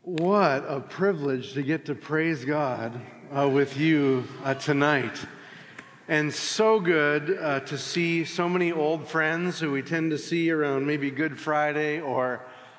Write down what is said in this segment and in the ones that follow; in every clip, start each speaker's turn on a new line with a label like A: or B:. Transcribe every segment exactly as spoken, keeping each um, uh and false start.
A: What a privilege to get to praise God uh, with you uh, tonight. And so good uh, to see so many old friends who we tend to see around maybe Good Friday or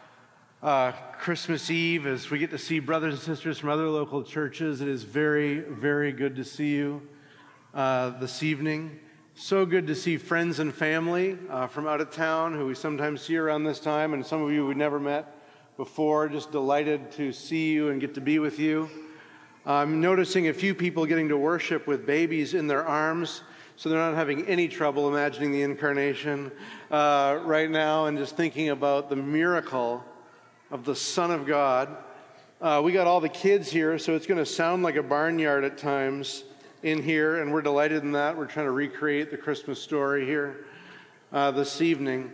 A: uh, Christmas Eve, as we get to see brothers and sisters from other local churches. It is very, very good to see you uh, this evening. So good to see friends and family uh, from out of town who we sometimes see around this time, and some of you we never met before. Just delighted to see you and get to be with you. I'm noticing a few people getting to worship with babies in their arms, so they're not having any trouble imagining the incarnation uh, right now and just thinking about the miracle of the Son of God. Uh, we got all the kids here, so it's going to sound like a barnyard at times in here, and we're delighted in that. We're trying to recreate the Christmas story here uh, this evening.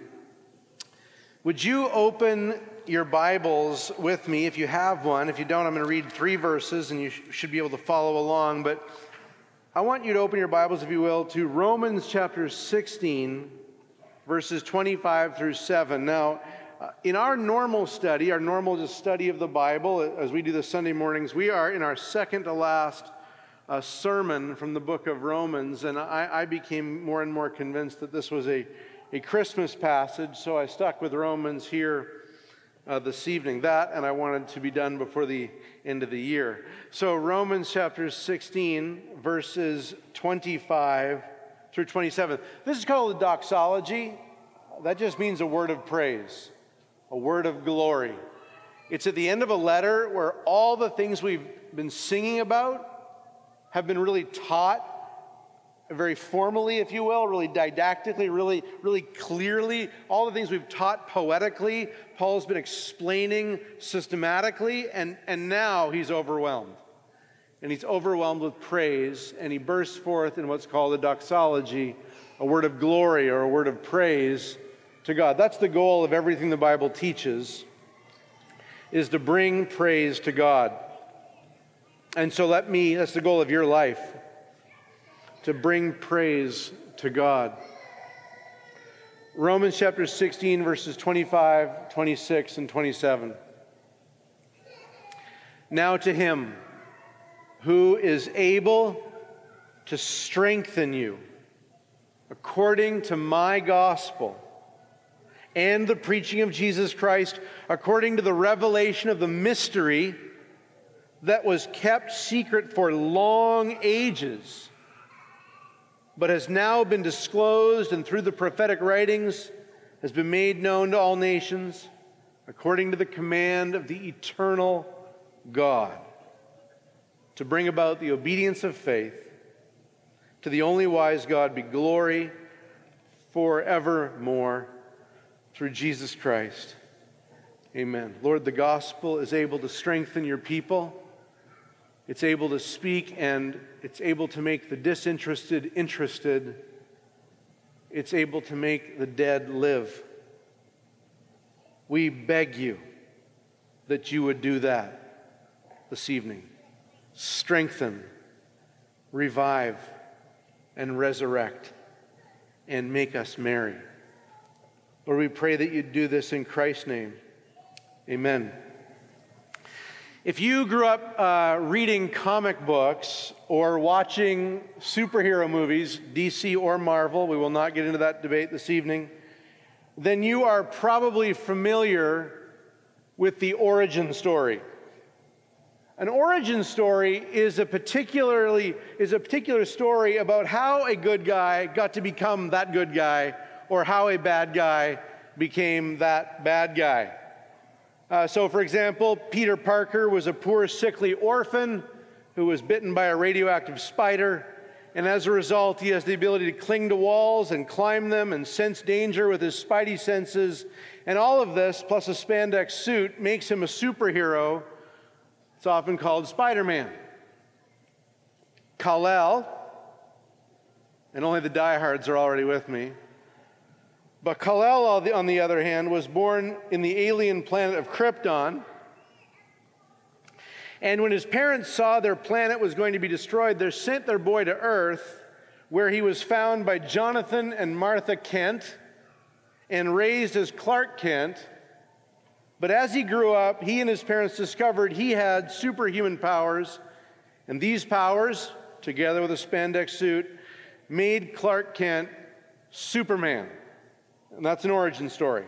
A: Would you open your Bibles with me if you have one? If you don't, I'm going to read three verses and you sh- should be able to follow along. But I want you to open your Bibles, if you will, to Romans chapter sixteen, verses twenty-five through seven. Now, uh, in our normal study, our normal just study of the Bible, as we do the Sunday mornings, we are in our second to last uh, sermon from the book of Romans. And I, I became more and more convinced that this was a, a Christmas passage, so I stuck with Romans here Uh, this evening. That, and I wanted to be done before the end of the year. So Romans chapter sixteen, verses twenty-five through twenty-seven. This is called a doxology. That just means a word of praise, a word of glory. It's at the end of a letter where all the things we've been singing about have been really taught very formally, if you will, really didactically, really, really clearly. All the things we've taught poetically, Paul's been explaining systematically, and, and now he's overwhelmed. And he's overwhelmed with praise, and he bursts forth in what's called a doxology, a word of glory or a word of praise to God. That's the goal of everything the Bible teaches, is to bring praise to God. And so let me, that's the goal of your life, to bring praise to God. Romans chapter sixteen, verses twenty-five, twenty-six, and twenty-seven. Now to him who is able to strengthen you according to my gospel and the preaching of Jesus Christ, according to the revelation of the mystery that was kept secret for long ages, but has now been disclosed and through the prophetic writings has been made known to all nations, according to the command of the eternal God, to bring about the obedience of faith. To the only wise God be glory forevermore through Jesus Christ. Amen. Lord, the gospel is able to strengthen your people. It's able to speak, and it's able to make the disinterested interested. It's able to make the dead live. We beg you that you would do that this evening. Strengthen, revive, and resurrect, and make us merry. Lord, we pray that you'd do this in Christ's name. Amen. If you grew up uh, reading comic books or watching superhero movies, D C or Marvel, we will not get into that debate this evening, then you are probably familiar with the origin story. An origin story is a particularly is a particular story about how a good guy got to become that good guy, or how a bad guy became that bad guy. Uh, so, for example, Peter Parker was a poor, sickly orphan who was bitten by a radioactive spider, and as a result, he has the ability to cling to walls and climb them and sense danger with his spidey senses. And all of this, plus a spandex suit, makes him a superhero. It's often called Spider-Man. Kal-El, and only the diehards are already with me, but Kal-El, on the other hand, was born in the alien planet of Krypton. And when his parents saw their planet was going to be destroyed, they sent their boy to Earth, where he was found by Jonathan and Martha Kent and raised as Clark Kent, But as he grew up, he and his parents discovered he had superhuman powers, and these powers, together with a spandex suit, made Clark Kent Superman. And that's an origin story.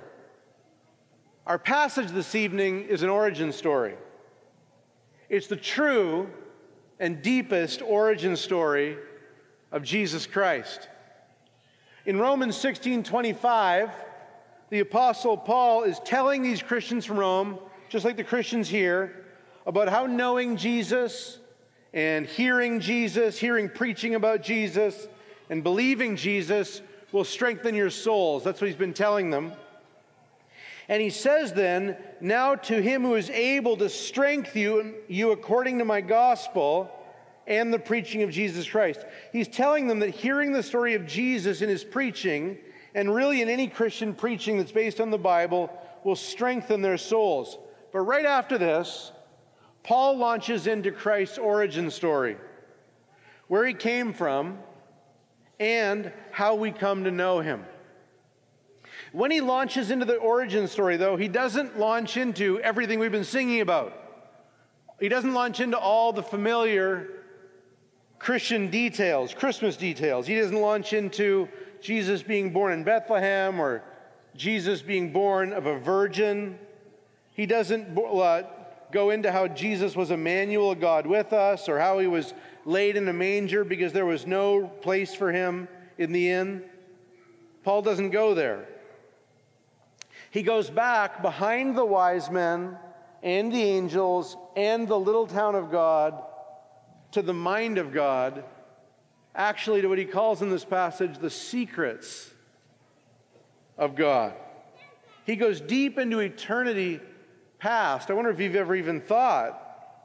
A: Our passage this evening is an origin story. It's the true and deepest origin story of Jesus Christ. In Romans sixteen twenty-five, the Apostle Paul is telling these Christians from Rome, just like the Christians here, about how knowing Jesus and hearing Jesus, hearing preaching about Jesus, and believing Jesus will strengthen your souls. That's what he's been telling them. And he says then, now to him who is able to strengthen you, you according to my gospel and the preaching of Jesus Christ. He's telling them that hearing the story of Jesus in his preaching, and really in any Christian preaching that's based on the Bible, will strengthen their souls. But right after this, Paul launches into Christ's origin story, where he came from and how we come to know him. When he launches into the origin story, though, he doesn't launch into everything we've been singing about. He doesn't launch into all the familiar Christian details, Christmas details. He doesn't launch into Jesus being born in Bethlehem or Jesus being born of a virgin. He doesn't uh, go into how Jesus was Emmanuel, God with us, or how he was laid in a manger because there was no place for him in the inn. Paul doesn't go there. He goes back behind the wise men and the angels and the little town of God to the mind of God, actually to what he calls in this passage the secrets of God. He goes deep into eternity past. I wonder if you've ever even thought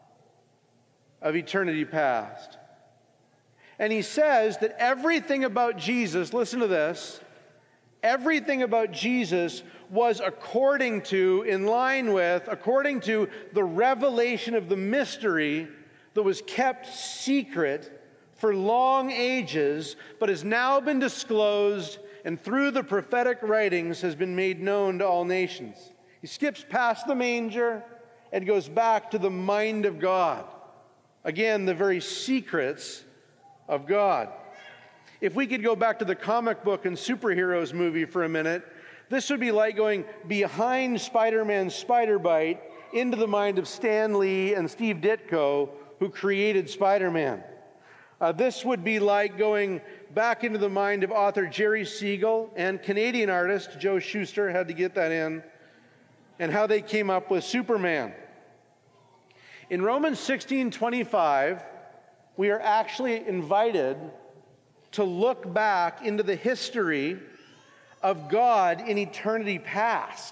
A: of eternity past. And he says that everything about Jesus, listen to this, everything about Jesus was according to, in line with, according to the revelation of the mystery that was kept secret for long ages, but has now been disclosed and through the prophetic writings has been made known to all nations. He skips past the manger and goes back to the mind of God. Again, the very secrets of God. If we could go back to the comic book and superheroes movie for a minute, this would be like going behind Spider-Man's spider bite into the mind of Stan Lee and Steve Ditko, who created Spider-Man. Uh, this would be like going back into the mind of author Jerry Siegel and Canadian artist Joe Shuster, had to get that in, and how they came up with Superman. In Romans sixteen twenty-five, we are actually invited to look back into the history of God in eternity past.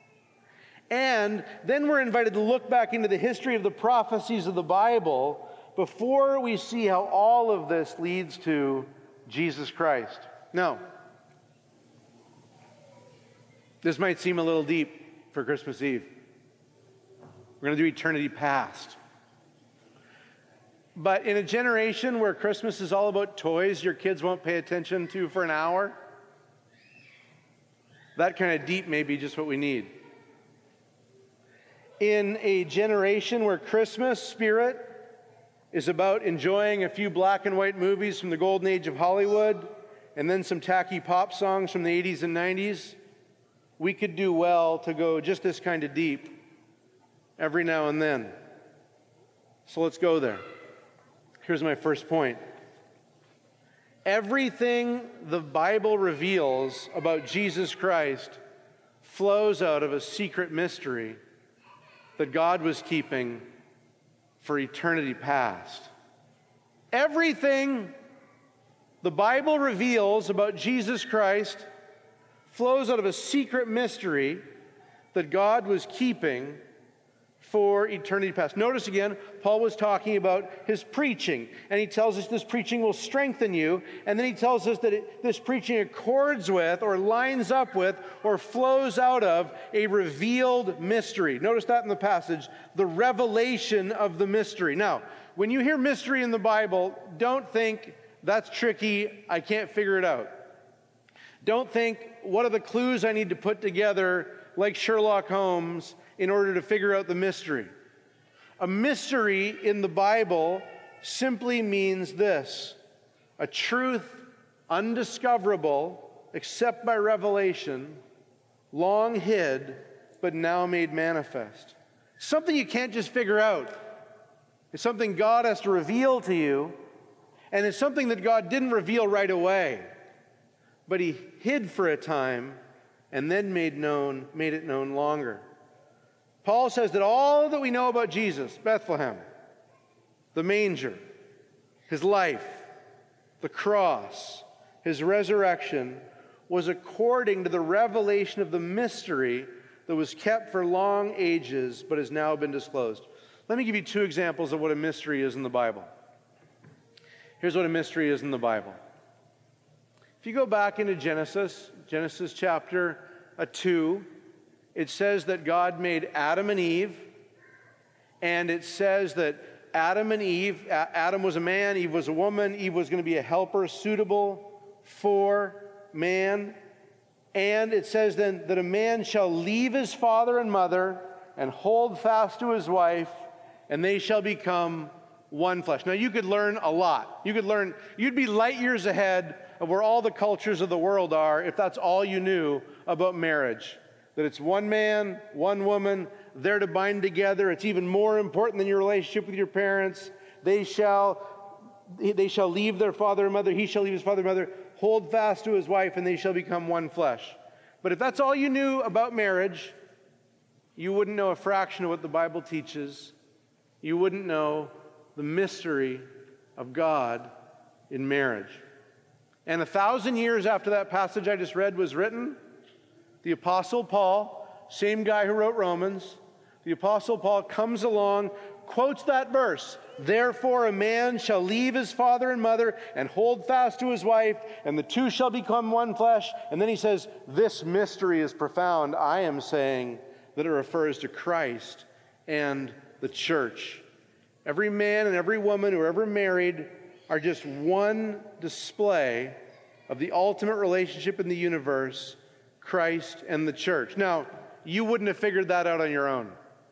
A: And then we're invited to look back into the history of the prophecies of the Bible before we see how all of this leads to Jesus Christ. Now, this might seem a little deep for Christmas Eve. We're going to do eternity past. But in a generation where Christmas is all about toys your kids won't pay attention to for an hour, that kind of deep may be just what we need. In a generation where Christmas spirit is about enjoying a few black and white movies from the golden age of Hollywood and then some tacky pop songs from the eighties and nineties, we could do well to go just this kind of deep every now and then. So let's go there. Here's my first point. Everything the Bible reveals about Jesus Christ flows out of a secret mystery that God was keeping for eternity past. Everything the Bible reveals about Jesus Christ flows out of a secret mystery that God was keeping for eternity past. Notice again, Paul was talking about his preaching, and he tells us this preaching will strengthen you, and then he tells us that it, this preaching accords with or lines up with or flows out of a revealed mystery. Notice that in the passage, the revelation of the mystery. Now, when you hear mystery in the Bible, don't think that's tricky, I can't figure it out. Don't think, what are the clues I need to put together like Sherlock Holmes in order to figure out the mystery. A mystery in the Bible simply means this: a truth undiscoverable except by revelation, long hid, but now made manifest. Something you can't just figure out. It's something God has to reveal to you, and it's something that God didn't reveal right away, but he hid for a time and then made known, made it known longer. Paul says that all that we know about Jesus, Bethlehem, the manger, his life, the cross, his resurrection, was according to the revelation of the mystery that was kept for long ages but has now been disclosed. Let me give you two examples of what a mystery is in the Bible. Here's what a mystery is in the Bible. If you go back into Genesis, Genesis chapter two, it says that God made Adam and Eve, and it says that Adam and Eve, Adam was a man, Eve was a woman, Eve was going to be a helper suitable for man. And it says then that a man shall leave his father and mother and hold fast to his wife, and they shall become one flesh. Now, you could learn a lot. You could learn, you'd be light years ahead of where all the cultures of the world are if that's all you knew about marriage. That it's one man, one woman, they're to bind together. It's even more important than your relationship with your parents. They shall, they shall leave their father and mother. He shall leave his father and mother, hold fast to his wife, and they shall become one flesh. But if that's all you knew about marriage, you wouldn't know a fraction of what the Bible teaches. You wouldn't know the mystery of God in marriage. And a thousand years after that passage I just read was written, the Apostle Paul, same guy who wrote Romans, the Apostle Paul comes along, quotes that verse, "Therefore a man shall leave his father and mother and hold fast to his wife, and the two shall become one flesh." And then he says, this mystery is profound. I am saying that it refers to Christ and the church. Every man and every woman who are ever married are just one display of the ultimate relationship in the universe, Christ and the church. Now, you wouldn't have figured that out on your own.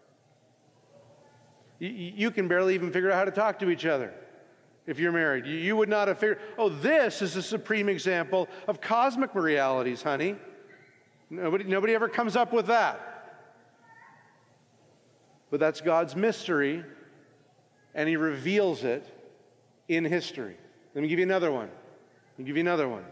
A: You, you can barely even figure out how to talk to each other if you're married. You, you would not have figured, oh, this is a supreme example of cosmic realities, honey. Nobody, nobody ever comes up with that. But that's God's mystery, and he reveals it in history. Let me give you another one. Let me give you another one.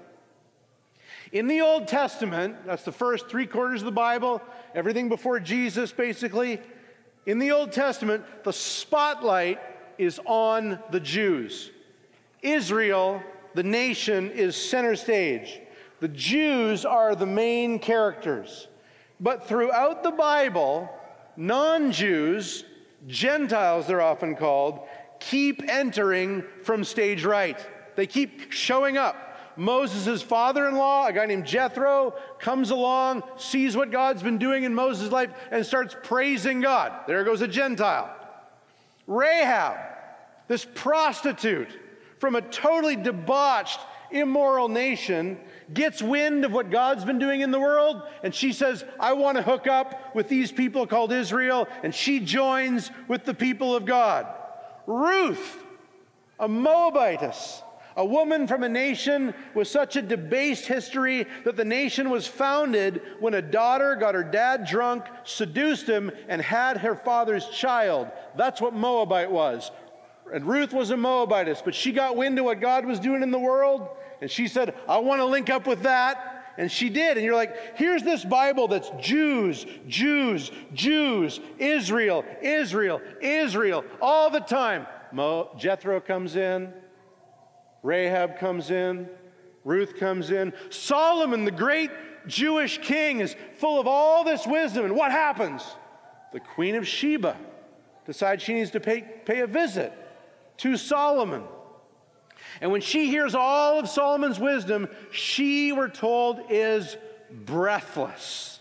A: In the Old Testament, that's the first three quarters of the Bible, everything before Jesus, basically. In the Old Testament, the spotlight is on the Jews. Israel, the nation, is center stage. The Jews are the main characters. But throughout the Bible, non-Jews, Gentiles they're often called, keep entering from stage right. They keep showing up. Moses' father-in-law, a guy named Jethro, comes along, sees what God's been doing in Moses' life, and starts praising God. There goes a Gentile. Rahab, this prostitute from a totally debauched, immoral nation, gets wind of what God's been doing in the world, and she says, I want to hook up with these people called Israel, and she joins with the people of God. Ruth, a Moabitess, a woman from a nation with such a debased history that the nation was founded when a daughter got her dad drunk, seduced him, and had her father's child. That's what Moabite was. And Ruth was a Moabitess, but she got wind of what God was doing in the world, and she said, I want to link up with that. And she did. And you're like, here's this Bible that's Jews, Jews, Jews, Israel, Israel, Israel, all the time. Mo- Jethro comes in. Rahab comes in, Ruth comes in. Solomon, the great Jewish king, is full of all this wisdom. And what happens? The Queen of Sheba decides she needs to pay, pay a visit to Solomon. And when she hears all of Solomon's wisdom, she, we're told, is breathless.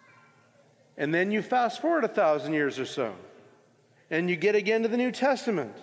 A: And then you fast forward a thousand years or so, and you get again to the New Testament.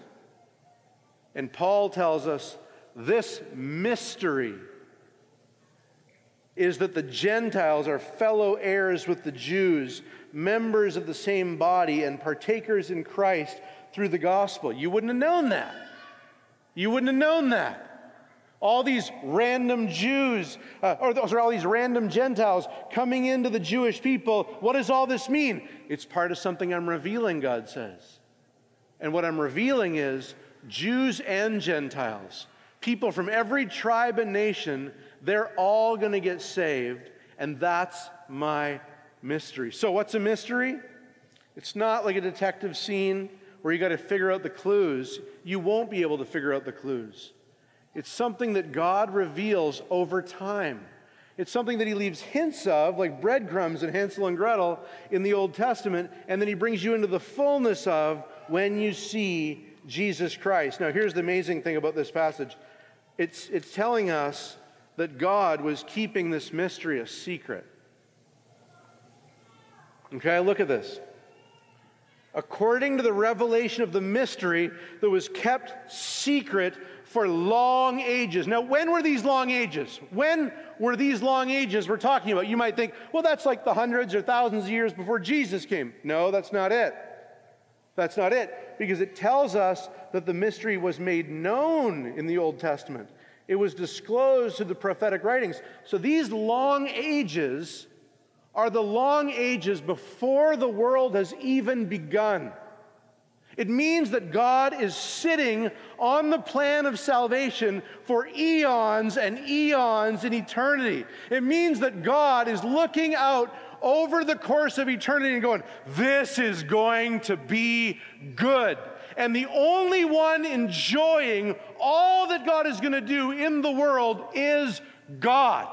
A: And Paul tells us, this mystery is that the Gentiles are fellow heirs with the Jews members of the same body and partakers in Christ through the gospel. You wouldn't have known that. You wouldn't have known that. All these random Jews, uh, or those are all these random Gentiles coming into the Jewish people. What does all this mean? It's part of something I'm revealing, God says. And what I'm revealing is Jews and Gentiles, people from every tribe and nation, they're all going to get saved, and that's my mystery. So what's a mystery? It's not like a detective scene where you got to figure out the clues. You won't be able to figure out the clues. It's something that God reveals over time. It's something that he leaves hints of, like breadcrumbs in Hansel and Gretel in the Old Testament, and then he brings you into the fullness of when you see Jesus Christ. Now, here's the amazing thing about this passage. It's, it's telling us that God was keeping this mystery a secret. Okay, look at this. According to the revelation of the mystery that was kept secret for long ages. Now, when were these long ages? When were these long ages we're talking about? You might think, well, that's like the hundreds or thousands of years before Jesus came. No, that's not it. That's not it, because it tells us that the mystery was made known in the Old Testament. It was disclosed through the prophetic writings. So these long ages are the long ages before the world has even begun. It means that God is sitting on the plan of salvation for eons and eons in eternity. It means that God is looking out over the course of eternity and going, this is going to be good. And the only one enjoying all that God is going to do in the world is God.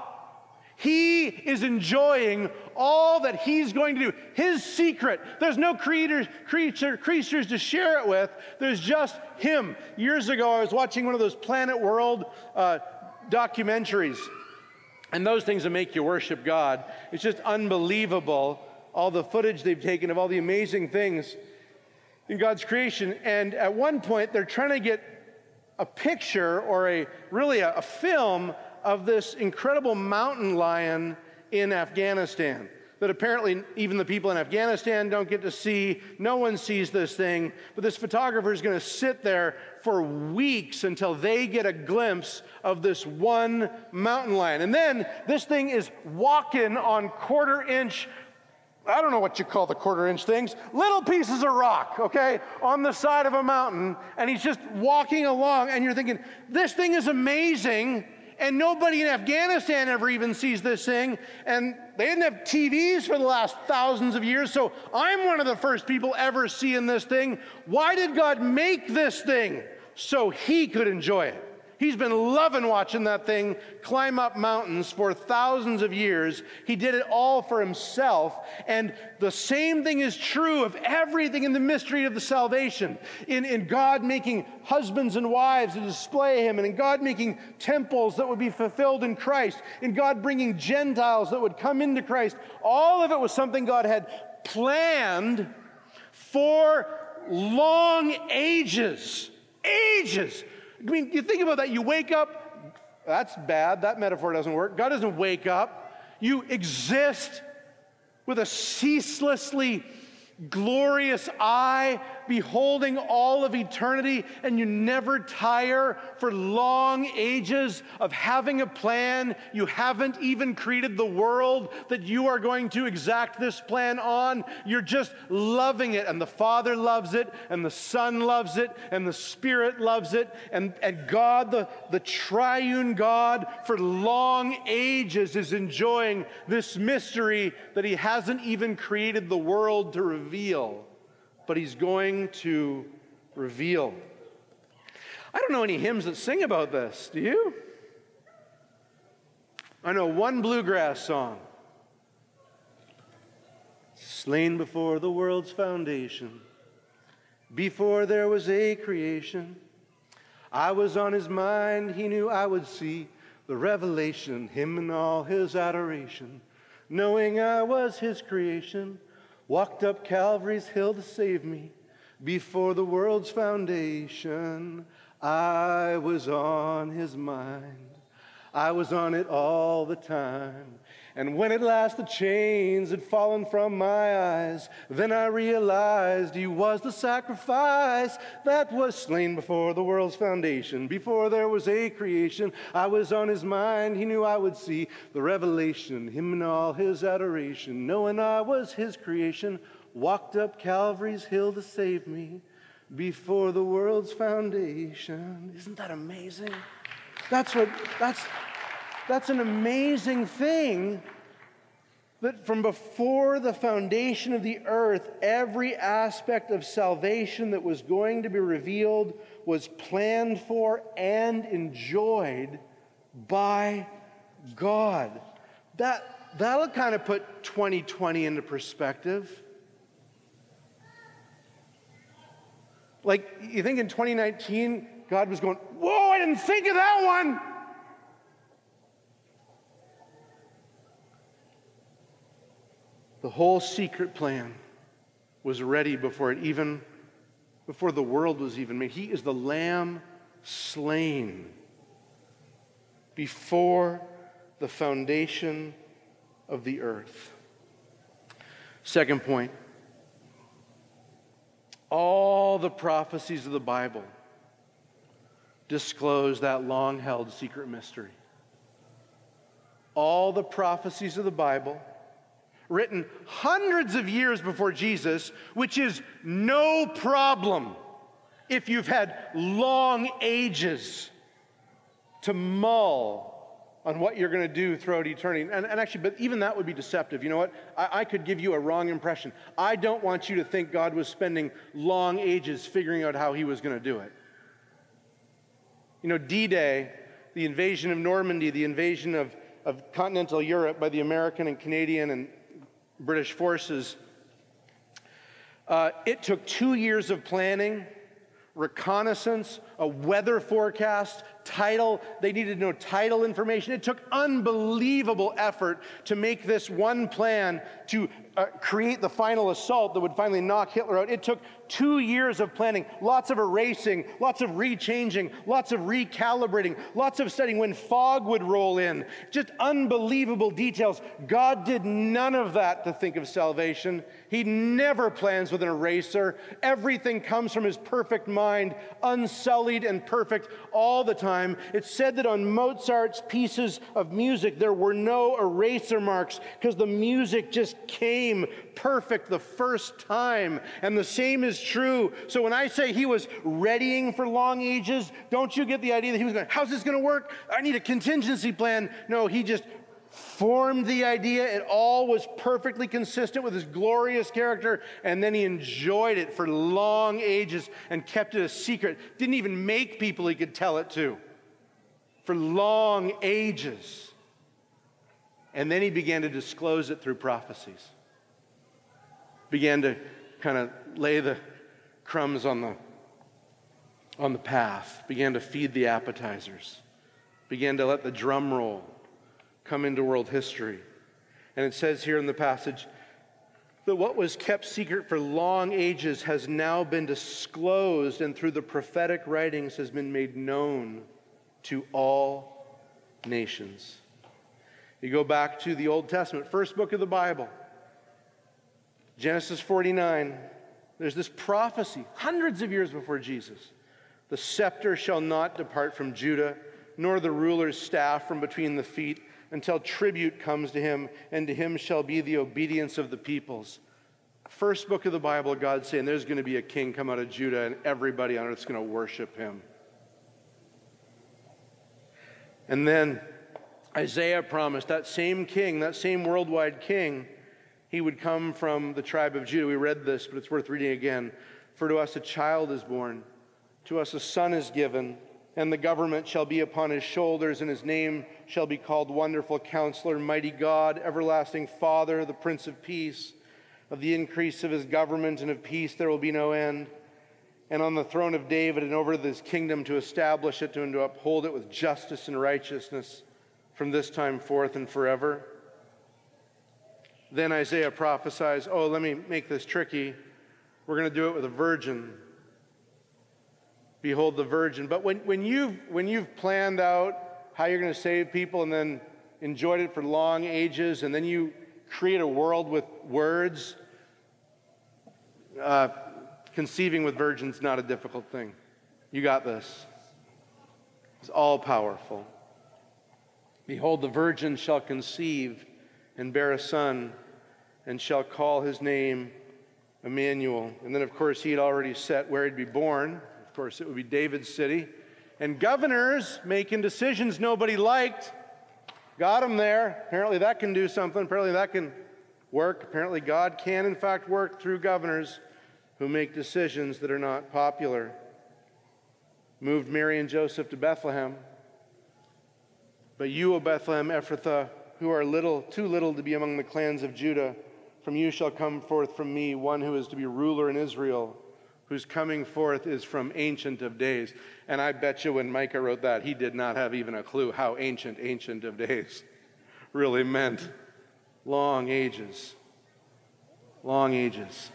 A: He is enjoying all that he's going to do. His secret. There's no creator, creature, creatures to share it with. There's just him. Years ago, I was watching one of those Planet World uh, documentaries. And those things that make you worship God. It's just unbelievable, all the footage they've taken of all the amazing things in God's creation. And at one point, they're trying to get a picture or a really a, a film of this incredible mountain lion in Afghanistan that apparently even the people in Afghanistan don't get to see. No one sees this thing. But this photographer is going to sit there for weeks until they get a glimpse of this one mountain lion. And then this thing is walking on quarter inch, I don't know what you call the quarter inch things, little pieces of rock, okay, on the side of a mountain. And he's just walking along and you're thinking, this thing is amazing. And nobody in Afghanistan ever even sees this thing. And they didn't have T Vs for the last thousands of years. So I'm one of the first people ever seeing this thing. Why did God make this thing? So he could enjoy it. He's been loving watching that thing climb up mountains for thousands of years. He did it all for himself. And the same thing is true of everything in the mystery of the salvation. In, in God making husbands and wives to display him, and in God making temples that would be fulfilled in Christ, in God bringing Gentiles that would come into Christ. All of it was something God had planned for long ages. Ages. I mean, you think about that. You wake up. That's bad. That metaphor doesn't work. God doesn't wake up. You exist with a ceaselessly glorious eye, beholding all of eternity, and you never tire for long ages of having a plan. You haven't even created the world that you are going to exact this plan on. You're just loving it, and the Father loves it, and the Son loves it, and the Spirit loves it, and, and God, the, the triune God, for long ages is enjoying this mystery that he hasn't even created the world to reveal, but he's going to reveal. I don't know any hymns that sing about this. Do you? I know one bluegrass song. Slain before the world's foundation, before there was a creation, I was on his mind, he knew I would see the revelation, him and all his adoration, knowing I was his creation. Walked up Calvary's hill to save me. Before the world's foundation, I was on his mind. I was on it all the time. And when at last the chains had fallen from my eyes, then I realized he was the sacrifice that was slain before the world's foundation. Before there was a creation, I was on his mind. He knew I would see the revelation, him and all his adoration. Knowing I was his creation, walked up Calvary's hill to save me before the world's foundation. Isn't that amazing? That's what, that's... That's an amazing thing, that from before the foundation of the earth, every aspect of salvation that was going to be revealed was planned for and enjoyed by God. That, that'll kind of put twenty twenty into perspective. Like, you think in twenty nineteen, God was going, whoa, I didn't think of that one. The whole secret plan was ready before it even, before the world was even made. He is the Lamb slain before the foundation of the earth. Second point, all the prophecies of the Bible disclose that long-held secret mystery. All the prophecies of the Bible, written hundreds of years before Jesus, which is no problem if you've had long ages to mull on what you're going to do throughout eternity. And, and actually, but even that would be deceptive. You know what? I, I could give you a wrong impression. I don't want you to think God was spending long ages figuring out how he was going to do it. You know, D-Day, the invasion of Normandy, the invasion of, of continental Europe by the American and Canadian and British forces, uh, it took two years of planning, reconnaissance, a weather forecast, title. They needed to know title information. It took unbelievable effort to make this one plan to uh, create the final assault that would finally knock Hitler out. It took two years of planning, lots of erasing, lots of rechanging, lots of recalibrating, lots of studying when fog would roll in. Just unbelievable details. God did none of that to think of salvation. He never plans with an eraser. Everything comes from his perfect mind, unsullied and perfect all the time. It's said that on Mozart's pieces of music, there were no eraser marks because the music just came perfect the first time. And the same is true. So when I say he was readying for long ages, don't you get the idea that he was going, how's this going to work? I need a contingency plan. No, he just formed the idea. It all was perfectly consistent with his glorious character, and then he enjoyed it for long ages and kept it a secret. Didn't even make people he could tell it to for long ages. And then he began to disclose it through prophecies. Began to kind of lay the crumbs on the on the path, began to feed the appetizers, began to let the drum roll come into world history. And it says here in the passage that what was kept secret for long ages has now been disclosed, and through the prophetic writings has been made known to all nations. You go back to the Old Testament, first book of the Bible, Genesis forty-nine, there's this prophecy hundreds of years before Jesus. The scepter shall not depart from Judah, nor the ruler's staff from between the feet, until tribute comes to him, and to him shall be the obedience of the peoples. First book of the Bible, God's saying there's going to be a king come out of Judah, and everybody on earth is going to worship him. And then Isaiah promised that same king, that same worldwide king, he would come from the tribe of Judah. We read this, but it's worth reading again. For to us a child is born, to us a son is given, and the government shall be upon his shoulders, and his name shall be called Wonderful Counselor, Mighty God, Everlasting Father, the Prince of Peace. Of the increase of his government and of peace there will be no end. And on the throne of David and over this kingdom, to establish it and to uphold it with justice and righteousness from this time forth and forever. Then Isaiah prophesies, oh, let me make this tricky. We're going to do it with a virgin. Behold the virgin. But when, when, you've, when you've planned out how you're going to save people, and then enjoyed it for long ages, and then you create a world with words. Uh, conceiving with virgins, not a difficult thing. You got this. It's all powerful. Behold, the virgin shall conceive and bear a son, and shall call his name Emmanuel. And then, of course, he had already set where he'd be born. Of course, it would be David's city. And governors making decisions nobody liked got him there. Apparently that can do something. Apparently that can work. Apparently God can, in fact, work through governors who make decisions that are not popular. Moved Mary and Joseph to Bethlehem. But you, O Bethlehem Ephrathah, who are little, too little to be among the clans of Judah, from you shall come forth from me one who is to be ruler in Israel, whose coming forth is from Ancient of Days. And I bet you when Micah wrote that, he did not have even a clue how ancient, Ancient of Days really meant. Long ages. Long ages.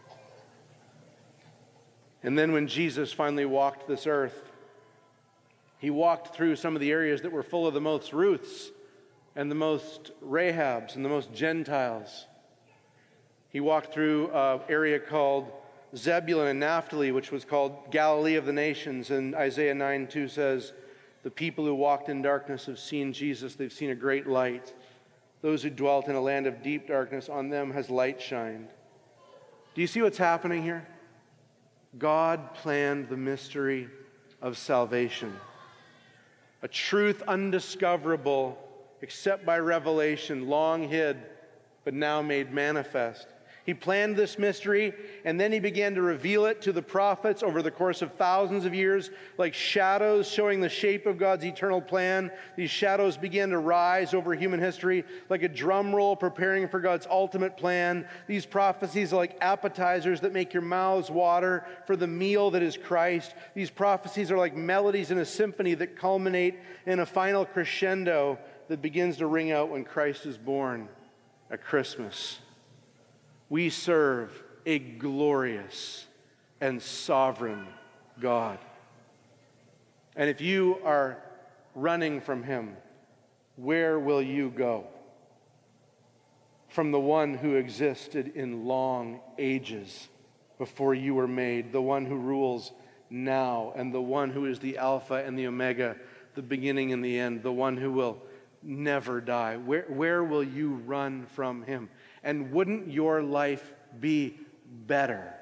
A: And then when Jesus finally walked this earth, he walked through some of the areas that were full of the most Ruths and the most Rahabs and the most Gentiles. He walked through an area called Zebulun and Naphtali, which was called Galilee of the nations. And Isaiah nine two says, the people who walked in darkness have seen Jesus. They've seen a great light. Those who dwelt in a land of deep darkness, on them has light shined. Do you see what's happening here? God planned the mystery of salvation. A truth undiscoverable except by revelation, long hid, but now made manifest. He planned this mystery, and then he began to reveal it to the prophets over the course of thousands of years, like shadows showing the shape of God's eternal plan. These shadows began to rise over human history like a drum roll preparing for God's ultimate plan. These prophecies are like appetizers that make your mouths water for the meal that is Christ. These prophecies are like melodies in a symphony that culminate in a final crescendo that begins to ring out when Christ is born at Christmas. We serve a glorious and sovereign God. And if you are running from him, where will you go? From the one who existed in long ages before you were made, the one who rules now, and the one who is the Alpha and the Omega, the beginning and the end, the one who will never die. Where, where will you run from him? And wouldn't your life be better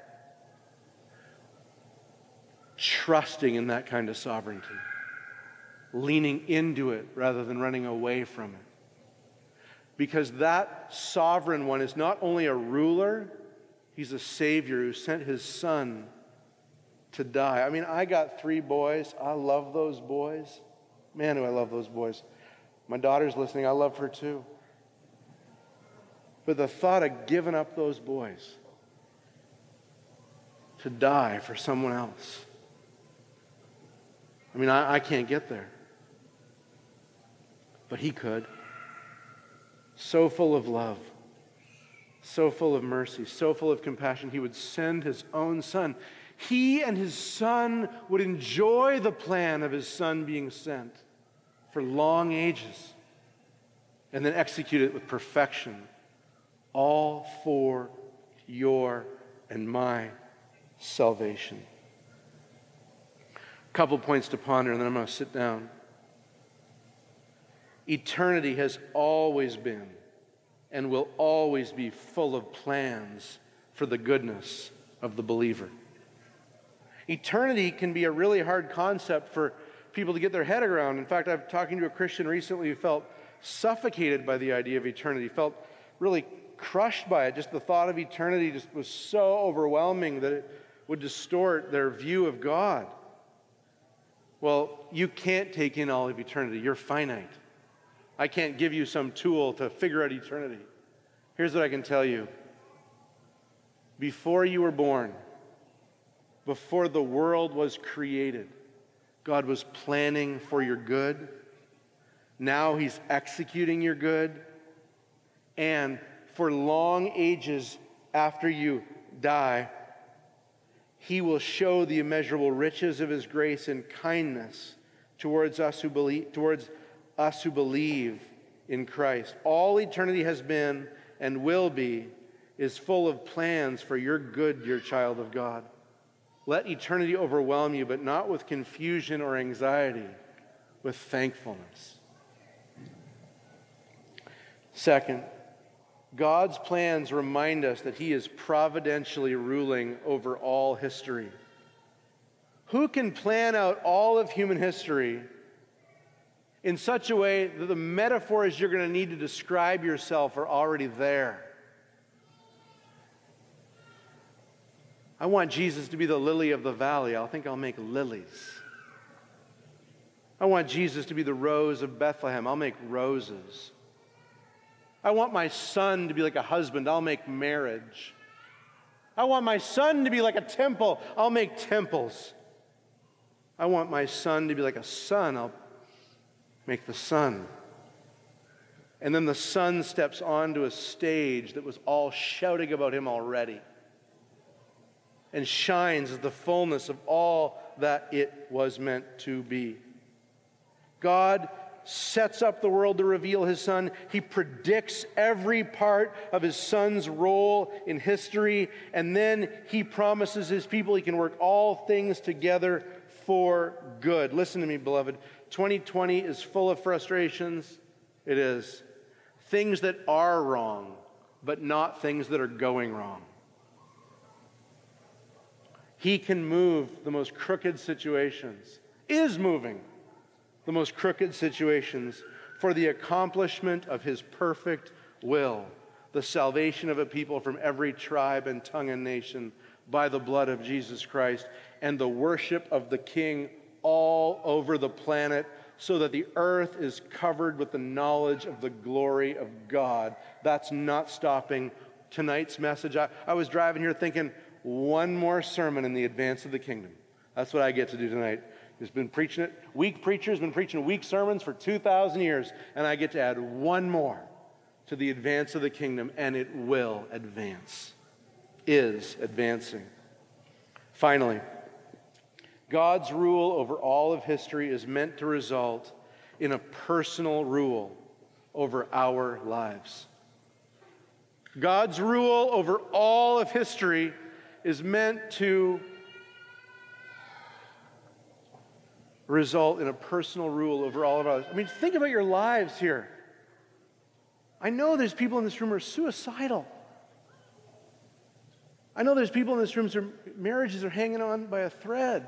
A: trusting in that kind of sovereignty, leaning into it rather than running away from it? Because that sovereign one is not only a ruler, he's a Savior who sent his Son to die. I mean, I got three boys. I love those boys. Man, do I love those boys. My daughter's listening. I love her too. But the thought of giving up those boys to die for someone else, I mean, I, I can't get there. But he could. So full of love, so full of mercy, so full of compassion, he would send his own Son. He and his Son would enjoy the plan of his Son being sent for long ages and then execute it with perfection, all for your and my salvation. A couple points to ponder, and then I'm going to sit down. Eternity has always been and will always be full of plans for the goodness of the believer. Eternity can be a really hard concept for people to get their head around. In fact, I was talking to a Christian recently who felt suffocated by the idea of eternity, felt really crushed by it. Just the thought of eternity just was so overwhelming that it would distort their view of God. Well, you can't take in all of eternity. You're finite. I can't give you some tool to figure out eternity. Here's what I can tell you. Before you were born, before the world was created, God was planning for your good. Now he's executing your good. And for long ages after you die, he will show the immeasurable riches of his grace and kindness towards us who believe, towards us who believe in Christ. All eternity has been and will be is full of plans for your good, dear child of God. Let eternity overwhelm you, but not with confusion or anxiety, with thankfulness. Second, God's plans remind us that He is providentially ruling over all history. Who can plan out all of human history in such a way that the metaphors you're going to need to describe yourself are already there? I want Jesus to be the lily of the valley. I think I'll make lilies. I want Jesus to be the rose of Bethlehem. I'll make roses. I want my son to be like a husband. I'll make marriage. I want my son to be like a temple. I'll make temples. I want my son to be like a sun. I'll make the sun. And then the sun steps onto a stage that was all shouting about him already and shines as the fullness of all that it was meant to be. God sets up the world to reveal His Son. He predicts every part of His Son's role in history, and then He promises His people He can work all things together for good. Listen to me, beloved. twenty twenty is full of frustrations. It is. Things that are wrong, but not things that are going wrong. He can move the most crooked situations, is moving the most crooked situations for the accomplishment of His perfect will, the salvation of a people from every tribe and tongue and nation by the blood of Jesus Christ, and the worship of the King all over the planet, so that the earth is covered with the knowledge of the glory of God. That's not stopping tonight's message. I, I was driving here thinking, one more sermon in the advance of the kingdom. That's what I get to do tonight. He's been preaching it. Weak preachers been preaching weak sermons for two thousand years, and I get to add one more to the advance of the kingdom, and it will advance. Is advancing. Finally, God's rule over all of history is meant to result in a personal rule over our lives. God's rule over all of history is meant to result in a personal rule over all of us. I mean, think about your lives here. I know there's people in this room who are suicidal. I know there's people in this room whose marriages are hanging on by a thread.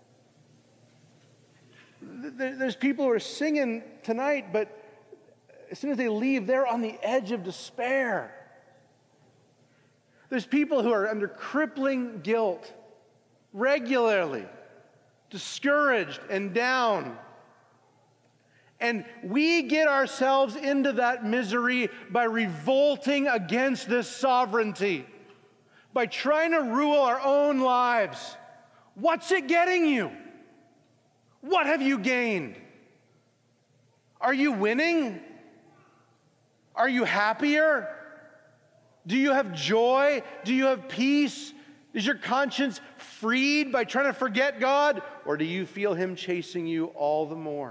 A: There's people who are singing tonight, but as soon as they leave, they're on the edge of despair. There's people who are under crippling guilt regularly, discouraged and down. And we get ourselves into that misery by revolting against this sovereignty, by trying to rule our own lives. What's it getting you? What have you gained? Are you winning? Are you happier? Do you have joy? Do you have peace? Is your conscience freed by trying to forget God? Or do you feel Him chasing you all the more?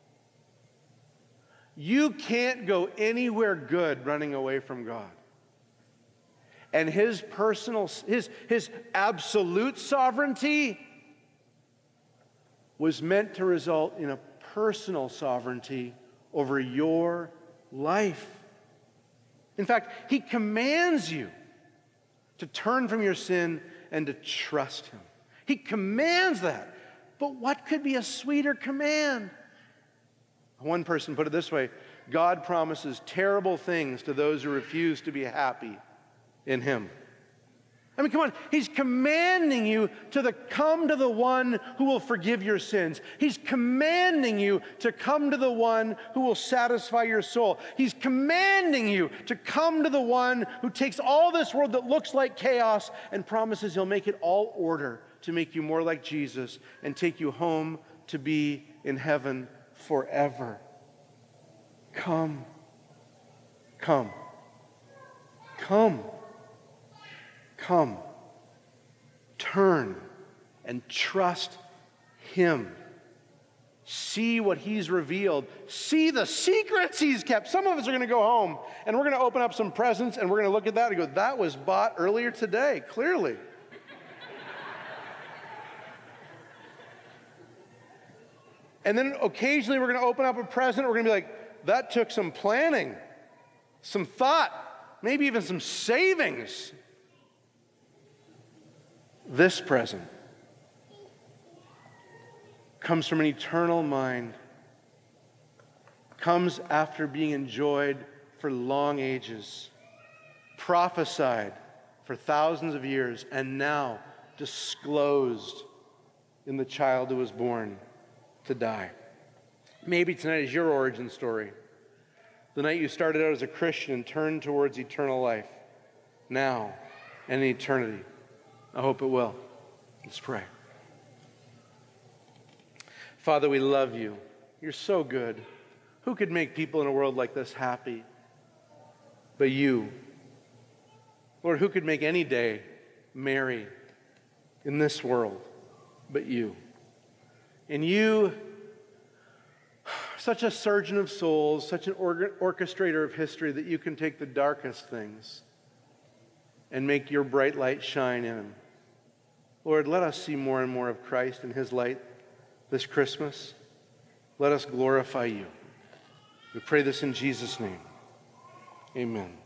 A: You can't go anywhere good running away from God. And His personal, His, His absolute sovereignty was meant to result in a personal sovereignty over your life. In fact, He commands you to turn from your sin and to trust Him. He commands that. But what could be a sweeter command? One person put it this way: God promises terrible things to those who refuse to be happy in Him. I mean, come on. He's commanding you to the, come to the one who will forgive your sins. He's commanding you to come to the one who will satisfy your soul. He's commanding you to come to the one who takes all this world that looks like chaos and promises He'll make it all order to make you more like Jesus and take you home to be in heaven forever. Come. Come. Come. Come, turn, and trust Him. See what he's revealed. See the secrets he's kept. Some of us are going to go home and we're going to open up some presents and we're going to look at that and go, that was bought earlier today, clearly. And then occasionally we're going to open up a present. We're going to be like, that took some planning, some thought, maybe even some savings. This present comes from an eternal mind, comes after being enjoyed for long ages, prophesied for thousands of years, and now disclosed in the child who was born to die. Maybe tonight is your origin story. The night you started out as a Christian and turned towards eternal life, now and in eternity. I hope it will. Let's pray. Father, we love you. You're so good. Who could make people in a world like this happy but you? Lord, who could make any day merry in this world but you? And you, such a surgeon of souls, such an orchestrator of history, that you can take the darkest things and make your bright light shine in them. Lord, let us see more and more of Christ and his light this Christmas. Let us glorify you. We pray this in Jesus' name. Amen.